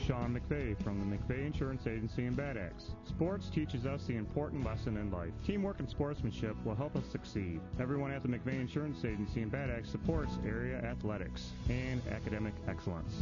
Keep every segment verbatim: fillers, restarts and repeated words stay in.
Sean McVeigh from the McVeigh Insurance Agency in Bad Axe. Sports teaches us the important lesson in life. Teamwork and sportsmanship will help us succeed. Everyone at the McVeigh Insurance Agency in Bad Axe supports area athletics and academic excellence.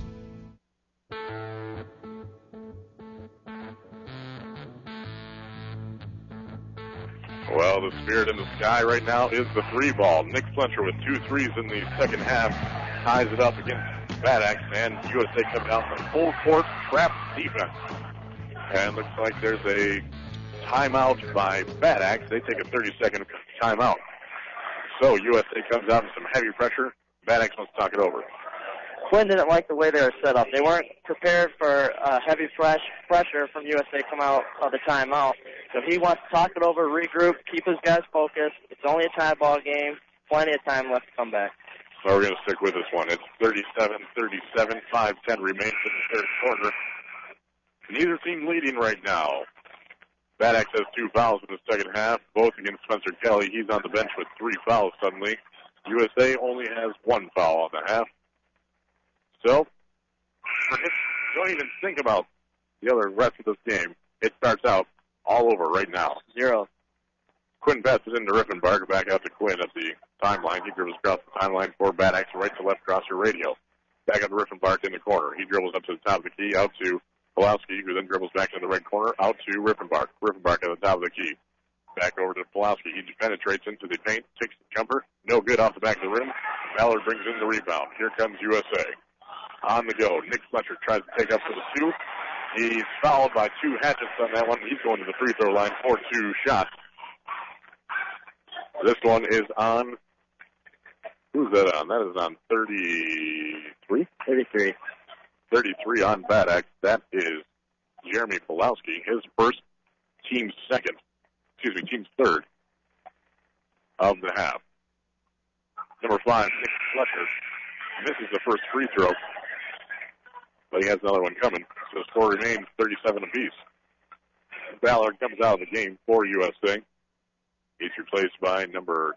Well, the spirit in the sky right now is the three ball. Nick Fletcher with two threes in the second half ties it up against Bad Axe, and U S A comes out for full court trap defense. And looks like there's a timeout by Bad Axe. They take a thirty-second timeout. So U S A comes out with some heavy pressure. Bad Axe wants to talk it over. Quinn didn't like the way they were set up. They weren't prepared for uh, heavy fresh pressure from U S A come out of the timeout. So he wants to talk it over, regroup, keep his guys focused. It's only a tie ball game. Plenty of time left to come back. So we're going to stick with this one. It's thirty-seven thirty-seven, five ten remains in the third quarter. Neither team leading right now. Bad Axe has two fouls in the second half, both against Spencer Kelly. He's on the bench with three fouls suddenly. U S A only has one foul on the half. So, forget, don't even think about the other rest of this game. It starts out all over right now. Zero. Quinn passes into Riffenbark, back out to Quinn at the timeline. He dribbles across the timeline for Bad Axe, right to left across your radio. Back out to Riffenbark in the corner. He dribbles up to the top of the key, out to Pulowski, who then dribbles back to the right corner, out to Riffenbark. Riffenbark at the top of the key. Back over to Pulowski. He penetrates into the paint, takes the jumper. No good off the back of the rim. Ballard brings in the rebound. Here comes U S A. On the go. Nick Fletcher tries to take up for the two. He's fouled by two Hatchets on that one. He's going to the free throw line for two shots. This one is on, who's that on? That is on thirty-three? thirty-three. thirty-three on Bad Axe. That is Jeremy Pulowski, his first, team's second, excuse me, team's third of the half. Number five, Nick Fletcher, misses the first free throw, but he has another one coming. So the score remains thirty-seven apiece. Ballard comes out of the game for U S A. He's replaced by number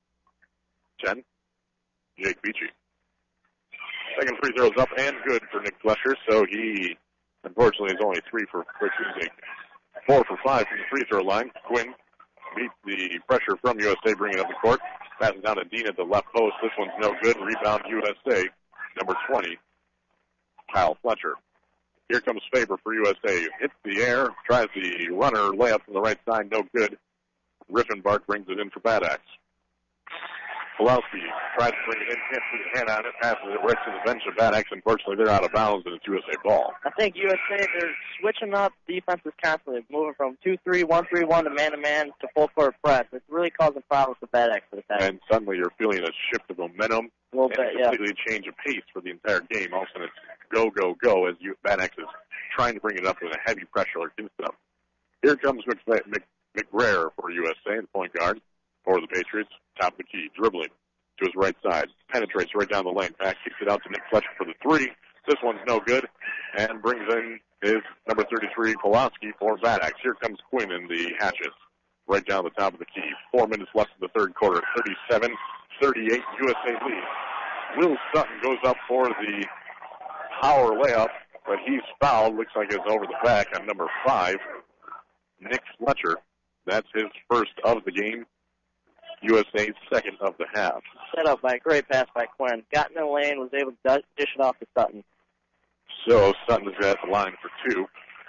ten, Jake Beachy. Second free throw is up and good for Nick Fletcher, so he, unfortunately, is only three for, excuse me, four for five from the free throw line. Quinn beats the pressure from U S A, bringing up the court. Passes down to Dean at the left post. This one's no good. Rebound U S A, number twenty, Kyle Fletcher. Here comes Faber for U S A. Hits the air, tries the runner layup from the right side, no good. Riffenbark brings it in for Bad Axe. Pulowski tries to bring it in, can't put his hand on it, passes it right to the bench of Bad Axe. Unfortunately, they're out of bounds, and it's U S A ball. I think U S A, they're switching up defenses constantly, moving from two three, one three one to man-to-man to full-court press. It's really causing problems for Bad Axe for the time. And suddenly you're feeling a shift of momentum. A little and bit, a yeah. completely change of pace for the entire game. All of a sudden it's go, go, go as you, Bad Axe is trying to bring it up with a heavy pressure against them. Here comes McVeigh, Mc, McBrayer for U S A, the point guard for the Patriots. Top of the key, dribbling to his right side. Penetrates right down the lane. Back, kicks it out to Nick Fletcher for the three. This one's no good. And brings in his number thirty-three, Pulowski, for Bad Axe. Here comes Quinn in the Hatchets. Right down the top of the key. Four minutes left in the third quarter. thirty-seven thirty-eight, U S A lead. Will Sutton goes up for the power layup, but he's fouled. Looks like it's over the back on number five, Nick Fletcher. That's his first of the game. U S A's second of the half. Set up by a great pass by Quinn. Got in the lane, was able to dish it off to Sutton. So Sutton is at the line for two.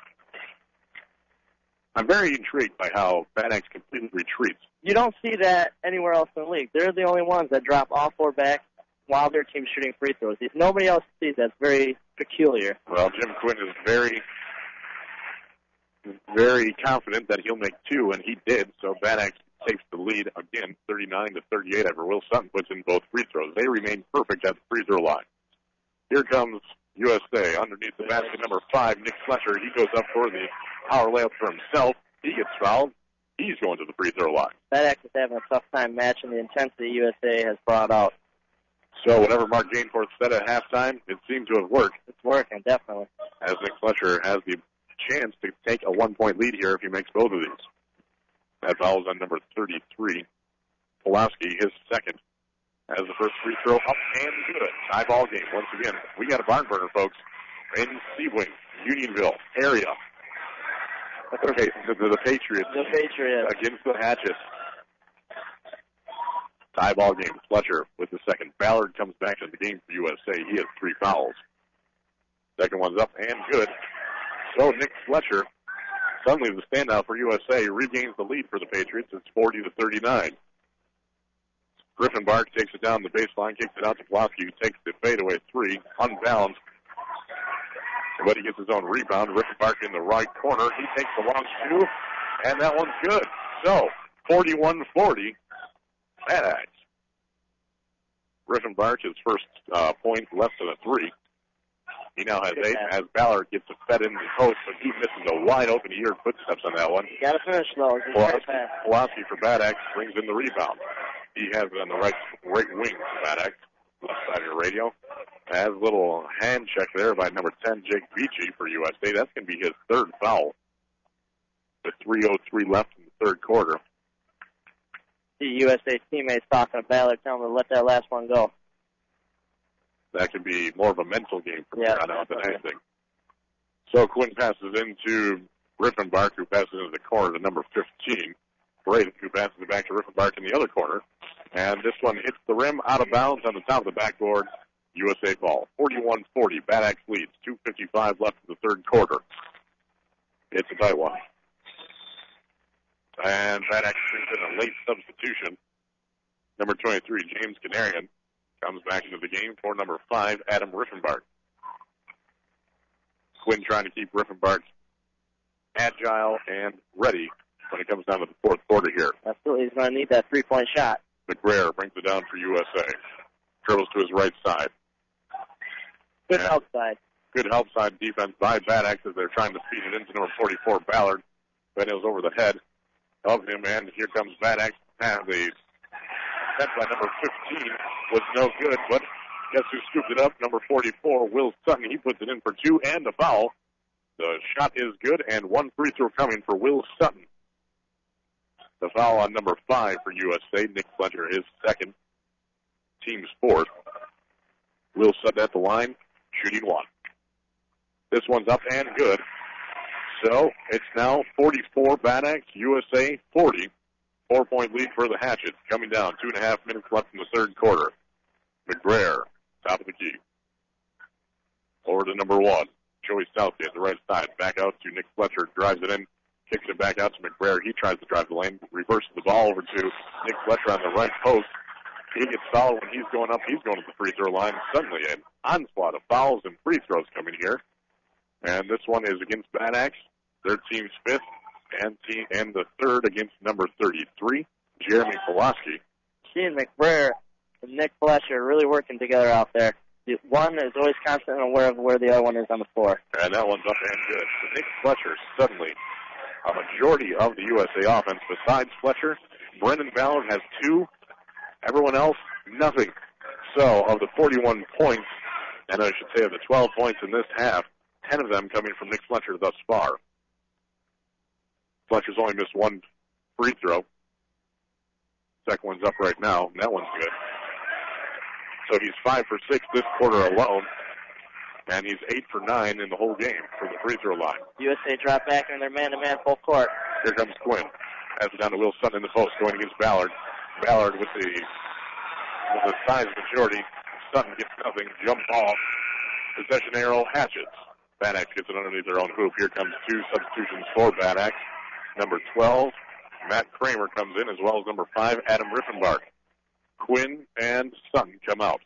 I'm very intrigued by how Bad Axe completely retreats. You don't see that anywhere else in the league. They're the only ones that drop all four back while their team's shooting free throws. Nobody else sees that. It's very peculiar. Well, Jim Quinn is very, very confident that he'll make two, and he did. So Bad Axe takes the lead again, thirty-nine to thirty-eight, after Will Sutton puts in both free throws. They remain perfect at the free throw line. Here comes U S A underneath the basket, number five, Nick Fletcher. He goes up for the power layup for himself. He gets fouled. He's going to the free throw line. Bad Axe is having a tough time matching the intensity U S A has brought out. So whatever Mark Gainforth said at halftime, it seemed to have worked. It's working, definitely. As Nick Fletcher has the chance to take a one-point lead here if he makes both of these. That foul is on number thirty-three. Pulowski, his second, has the first free throw up and good. Tie ball game once again. We got a barn burner, folks. in Sebring, Unionville area. Okay, the, the, the Patriots. The Patriots. Against the Hatchets. Tie ball game. Fletcher with the second. Ballard comes back to the game for U S A. He has three fouls. Second one's up and good. So Nick Fletcher, suddenly the standout for U S A, regains the lead for the Patriots. It's forty to thirty-nine. Griffin Bark takes it down the baseline, kicks it out to Pulaski, who takes the fadeaway three, unbalanced. But he gets his own rebound. Griffin Bark in the right corner. He takes the long two, and that one's good. So, forty-one forty, Bad Axe. Griffin Bark, his first uh, point less than a three. He now has eight as Ballard gets it fed into the post, but he misses a wide open ear footsteps on that one. You gotta finish though. Pulaski for Bad Axe brings in the rebound. He has it on the right, right wing for Bad Axe, left side of your radio. Has a little hand check there by number ten, Jake Beachy for U S A. That's going to be his third foul. With three oh three left in the third quarter. The U S A teammates talking to Ballard, telling him to let that last one go. That could be more of a mental game for yeah, him out than anything. So Quinn passes into Riffenbach, who passes into the corner to number fifteen. Braden, who passes it back to Riffenbach in the other corner. And this one hits the rim out of bounds on the top of the backboard. U S A ball. forty-one forty. Bad Axe leads. two fifty-five left in the third quarter. It's a tight one. And Bad Axe brings in a late substitution. Number twenty-three, James Canarian, comes back into the game for number five, Adam Riffenbach. Quinn trying to keep Riffenbach agile and ready when it comes down to the fourth quarter here. Absolutely. He's going to need that three-point shot. McBrayer brings it down for U S A. Dribbles to his right side. Good and help side. Good help side defense by Bad Axe as they're trying to feed it into number forty-four, Ballard. Van Hill's over the head of him, and here comes Bad Axe. And the set by number fifteen was no good, but guess who scooped it up? Number forty-four, Will Sutton. He puts it in for two and a foul. The shot is good, and one free throw coming for Will Sutton. The foul on number five for U S A. Nick Fletcher, his second, team's fourth. Will Sutton at the line, shooting one. This one's up and good. So it's now forty-four Bad Axe, U S A forty. Four-point lead for the Hatchets. Coming down, two and a half minutes left in the third quarter. McBrayer, top of the key. Over to number one, Joey Southgate at the right side. Back out to Nick Fletcher, drives it in, kicks it back out to McBrayer. He tries to drive the lane, reverses the ball over to Nick Fletcher on the right post. He gets fouled when he's going up. He's going to the free throw line. Suddenly an onslaught of fouls and free throws coming here. And this one is against Bad Axe, their team's fifth, and team, and the third against number thirty-three, Jeremy Pulaski. She and McBrayer and Nick Fletcher are really working together out there. One is always constantly aware of where the other one is on the floor. And that one's up and good. So Nick Fletcher, suddenly a majority of the U S A offense. Besides Fletcher, Brendan Ballard has two. Everyone else, nothing. So of the forty-one points, and I should say of the twelve points in this half, ten of them coming from Nick Fletcher thus far. Fletcher's only missed one free throw. Second one's up right now, and that one's good. So he's five for six this quarter alone, and he's eight for nine in the whole game from the free throw line. U S A drop back in their man-to-man full court. Here comes Quinn. Has it down to Will Sutton in the post, going against Ballard. Ballard with the with the size majority. Sutton gets nothing. Jump ball. Possession arrow, Hatchets. Bad Axe gets it underneath their own hoop. Here comes two substitutions for Bad Axe. Number twelve, Matt Kramer comes in, as well as number five, Adam Riffenbach. Quinn and Sutton come out.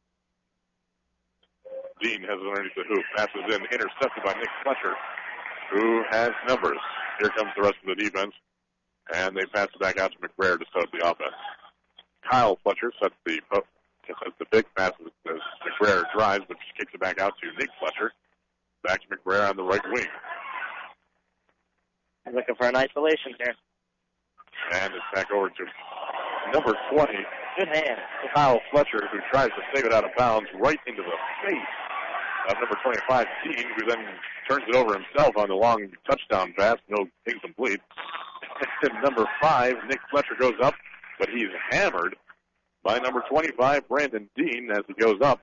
Dean has it underneath the hoop. Passes in, intercepted by Nick Fletcher, who has numbers. Here comes the rest of the defense, and they pass it back out to McBrayer to start the offense. Kyle Fletcher sets the sets the big pass as McBrayer drives, but kicks it back out to Nick Fletcher. Back to McBrayer on the right wing. He's looking for an isolation here. And it's back over to number twenty. Good hand. Kyle Fletcher, who tries to save it out of bounds right into the face of number twenty-five, Dean, who then turns it over himself on the long touchdown pass. No incomplete. Number five, Nick Fletcher goes up, but he's hammered by number twenty-five, Brandon Dean, as he goes up.